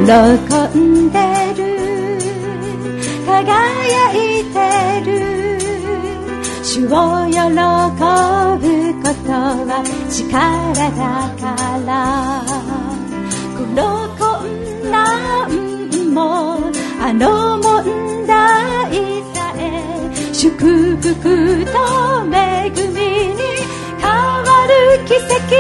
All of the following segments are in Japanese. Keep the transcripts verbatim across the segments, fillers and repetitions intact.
んでる輝いてる主を喜ぶことは力だからこの困難もあの問題さえ祝福と恵みに変わる奇跡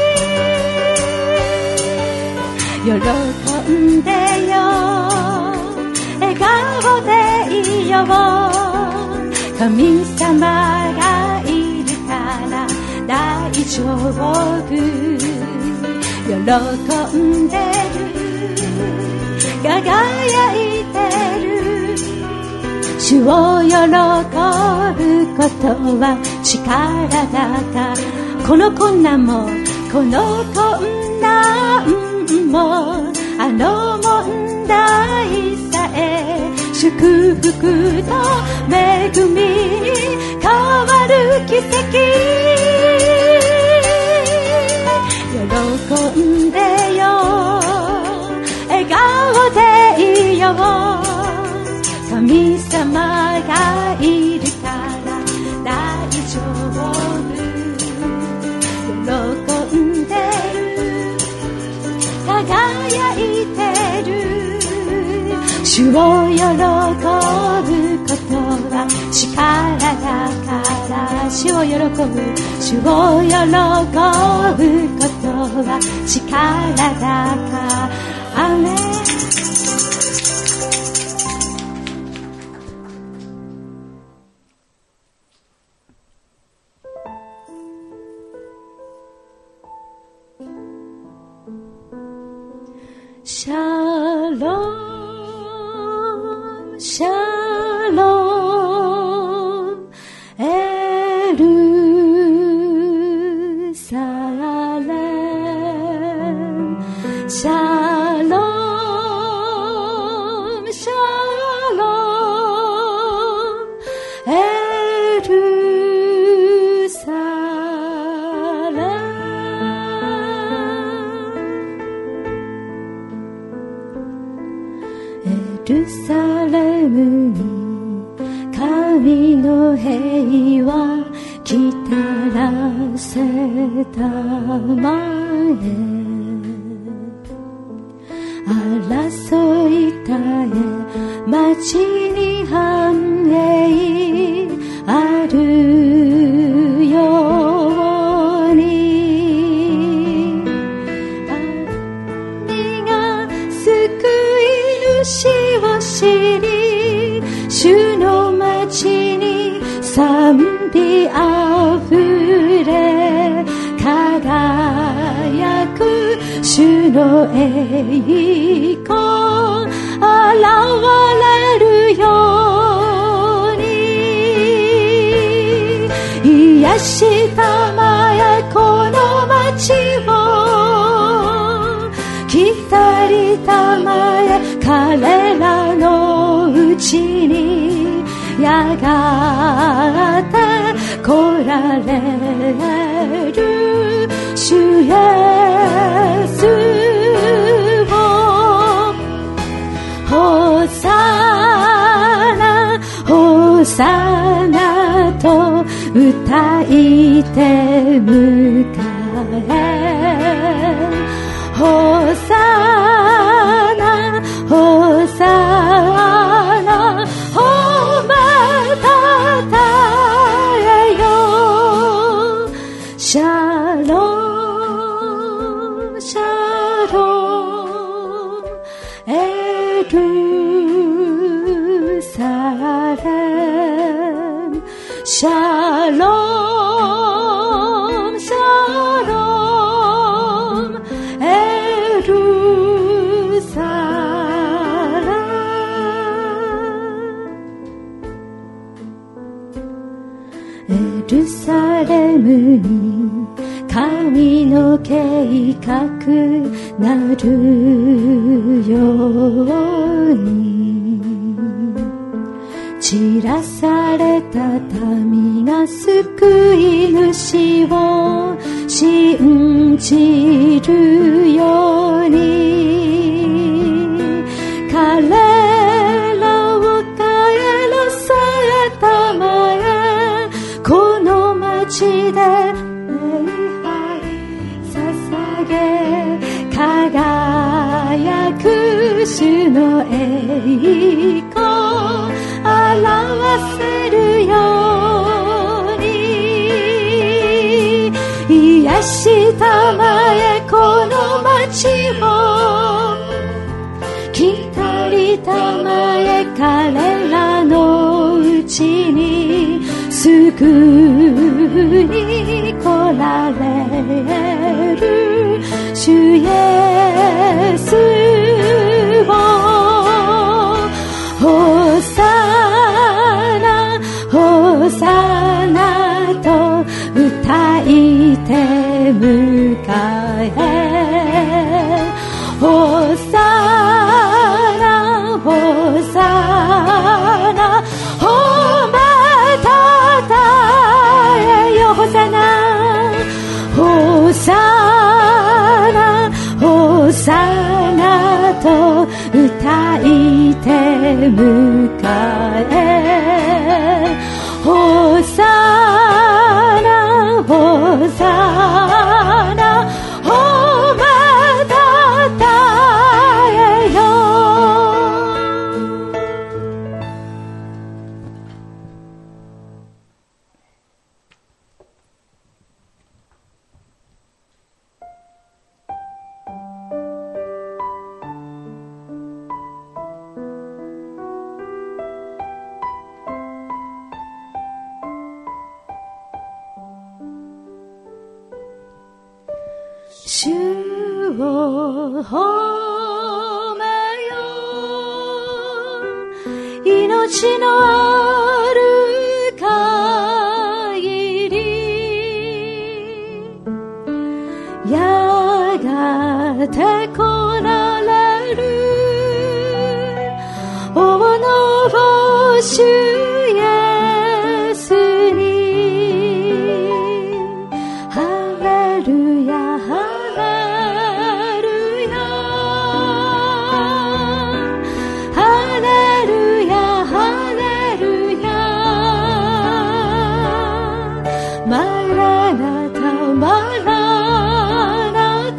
喜んでよ笑顔でいよう神様がいるから大丈夫喜んでる輝いてる主を喜ぶことは力だからこの困難もこの困難もあの問題さえ祝福と恵みに変わる奇跡喜んでよ笑顔でいよう神様がいるから大丈夫喜んでる輝いてる主を喜ぶことは力だから主を喜ぶ主を喜ぶことは力だからアーメンシャローシャローエルサレムシャローシャローエルサレムエルサレムに神の平和来たらせたまえ争い絶え街に繁栄あるように神が救い主を知り主の町に賛美あふれ輝く主の栄光現れるように癒したまえこの町を来りたまえ彼らのうちにやがて来られる主イエスをホサナホサナと歌いて迎えホサナホサナ褒めたたえよシャローシャローエルサレムシャローシャローエルサレムエルサレムに神の計画なるように散らされた民が救い主を信じるようにで礼拝捧げ輝く主の栄光表せるように癒したまえこの街を来たりたまえ彼らのうちに救いに来られる主イエスをホサナホサナと歌いて迎えホサナホサナホマタタエよホサナホサナホサナと歌いて迎えホサナホサナホマタタエよ主を褒めよ命のある限りやがて来られる王の主イエスにハレルヤハレルヤハレルヤハレルヤマラナタマラナタ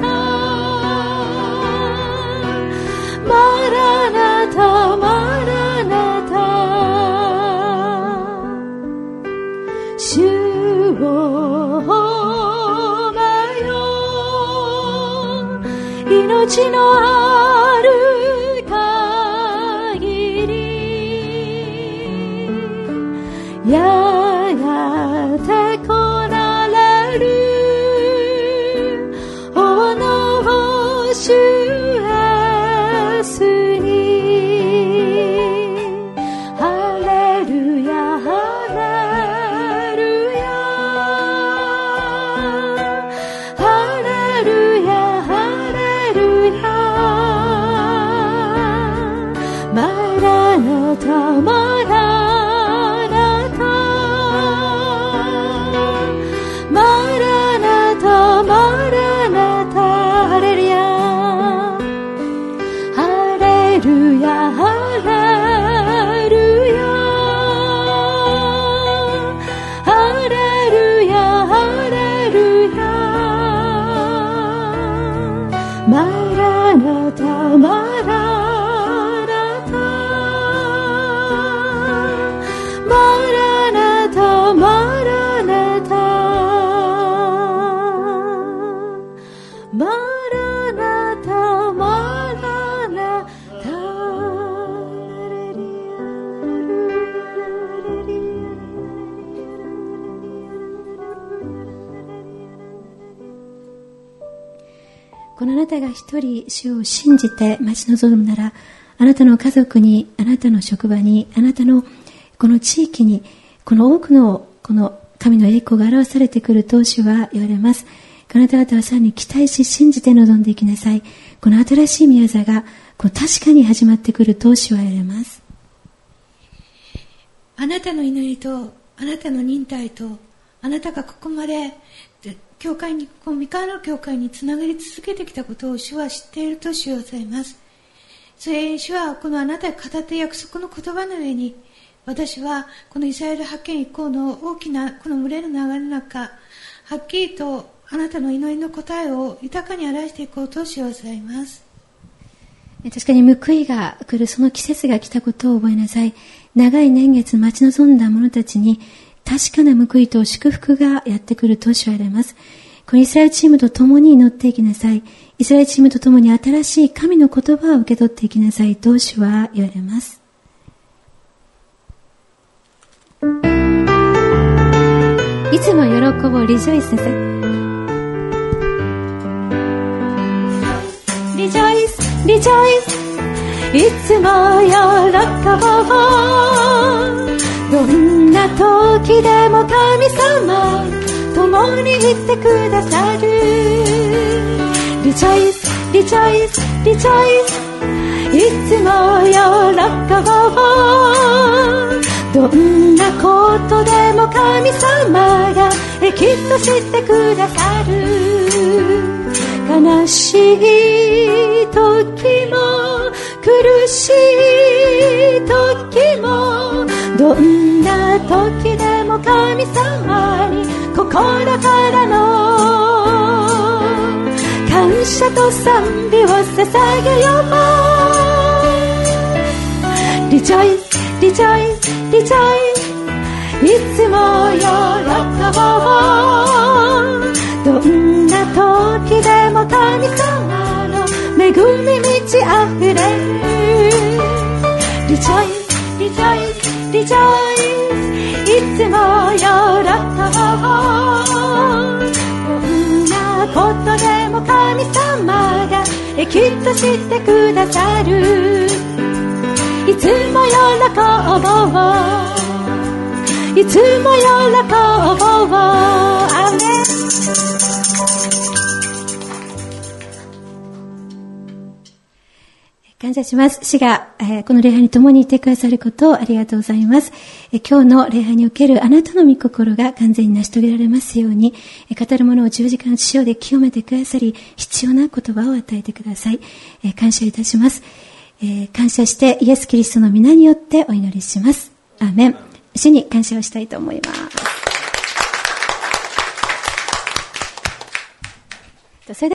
マラナタマラナタ主を命のある限りやがて来られる王の主イエスにハレルヤハレルヤハレルヤマラナタマラナタマラナタマラナタハレルヤハレルヤハレルヤハレルヤハレルヤマラナタマラこのあなたが一人主を信じて待ち望むなら、あなたの家族に、あなたの職場に、あなたのこの地域に、この多くのこの神の栄光が表されてくると主は言われます。あなた方はさらに期待し信じて臨んでいきなさい。この新しい宮座がこう確かに始まってくると主は言われます。 あなたの祈りとあなたの忍耐とあなたがここまで教会に、この御顔の教会につながり続けてきたことを主は知っていると主はございます。それ主はこのあなたが語った約束の言葉の上に私はこのイスラエル派遣以降の大きなこの群れの流れの中、はっきりとあなたの祈りの答えを豊かに表していくことを知らせます。 確かに報いが来るその季節が来たことを覚えなさい。長い年月待ち望んだ者たちに確かな報いと祝福がやってくると知られます。このイスラエルチームと共に祈っていきなさい。イスラエルチームと共に新しい神の言葉を受け取っていきなさいと主は言われます。いつも喜ぼう、リジョイスなさい。 リジョイス、リジョイス、いつも喜ぼう。どんな時でも神様共にいてくださる。リジョイス、リジョイス、リジョイス、いつも喜ぼう。どんなことでも神様がきっとしてくださる。悲しい時も苦しい時もどんな時でも神様に心からの感謝と賛美を捧げよう。リジョイス、リジョイス、リジョイス、いつも喜ぼう。どんな時でも神様の恵み満ち溢れる。リジョイス、リジョイス、リジョイス、いつも喜ぼう。どんなことでも神様がきっとしてくださる。いつも喜ぼう、いつも喜ぼう。アーメン。 感謝します。主が、えー、この礼拝に共にいてくださることをありがとうございます。えー、今日の礼拝におけるあなたの御心が完全に成し遂げられますように、えー、語るものを十字架の血で清めてくださり、必要な言葉を与えてください。えー、感謝いたします。えー、感謝してイエス・キリストの皆によってお祈りします。アーメン。主に感謝をしたいと思います。それで